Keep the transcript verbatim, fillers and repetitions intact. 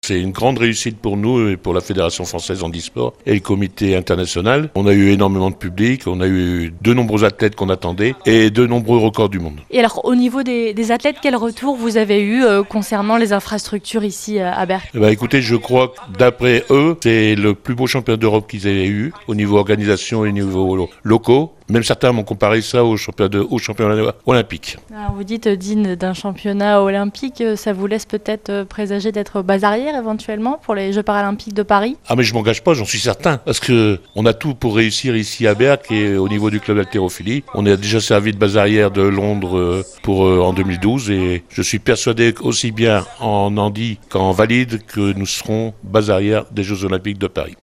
C'est une grande réussite pour nous et pour la Fédération française handisport et le comité international. On a eu énormément de public, on a eu de nombreux athlètes qu'on attendait et de nombreux records du monde. Et alors au niveau des, des athlètes, quel retour vous avez eu euh, concernant les infrastructures ici euh, à Berck? Eh ben, écoutez, je crois que d'après eux, c'est le plus beau championnat d'Europe qu'ils aient eu au niveau organisation et au niveau lo- locaux. Même certains m'ont comparé ça au championnat, de, au championnat olympique. Alors, vous dites euh, digne d'un championnat olympique, euh, ça vous laisse peut-être euh, présager d'être base arrière éventuellement pour les Jeux paralympiques de Paris? Ah mais je m'engage pas, j'en suis certain, parce que on a tout pour réussir ici à Berck et au niveau du club d'haltérophilie. On a déjà servi de base arrière de Londres euh, pour euh, en deux mille douze et je suis persuadé qu'aussi bien en handi qu'en valide que nous serons base arrière des Jeux olympiques de Paris.